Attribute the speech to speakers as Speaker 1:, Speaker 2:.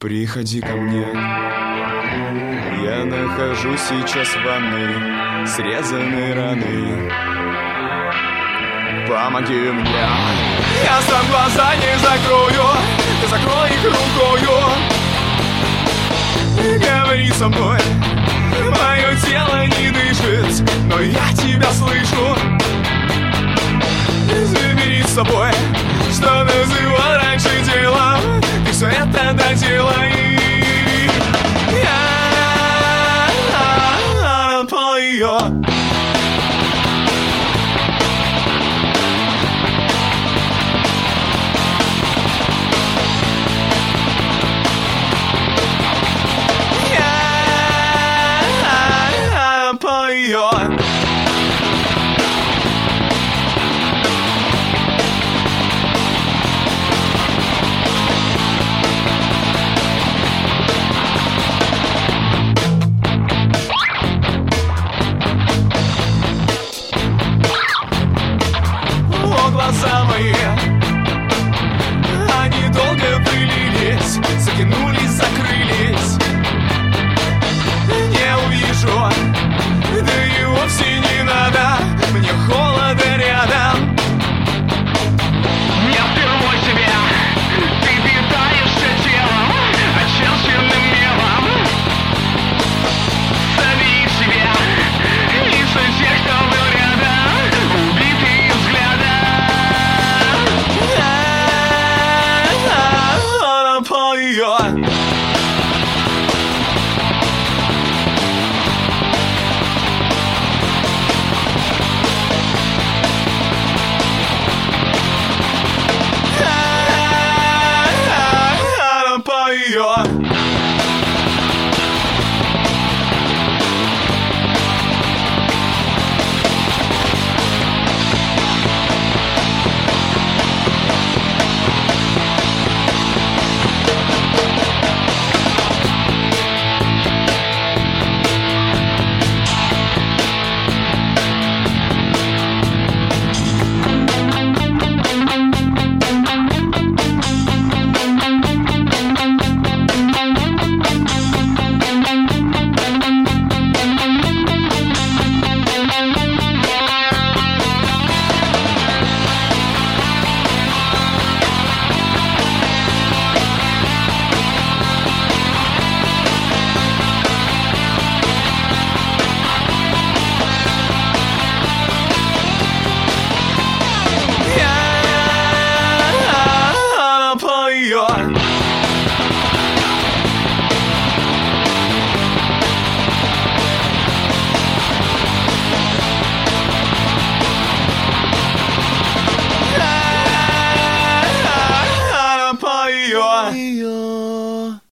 Speaker 1: Приходи ко мне. Я нахожусь сейчас в ванной, срезанной раны. Помоги мне. Я сам глаза не закрою, ты закрой их рукою. Говори со мной. Мое тело не дышит, но я тебя слышу. Забери с собой, что называл раньше делом. Ты все это доделай. Я напою. Глаза мои, они долго пылились, затянулись, закрылись. Не увижу, да и вовсе не надо, мне холодно рядом.
Speaker 2: Я впервой себя, ты питаешься телом, очерченным мелом. Зови себя, лица тех, кто был рядом, убитые взглядом.
Speaker 1: Поет.